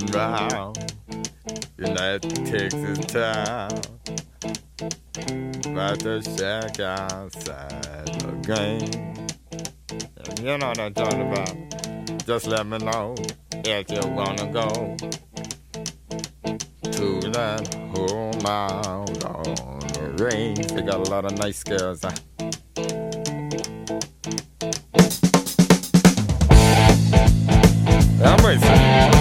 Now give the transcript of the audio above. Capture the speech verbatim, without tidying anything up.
round in that Texas town. About to shack outside the game. And you know what I'm talking about. Just let me know if you wanna go to that home out on the range. They got a lot of nice girls. Huh? I'm racing.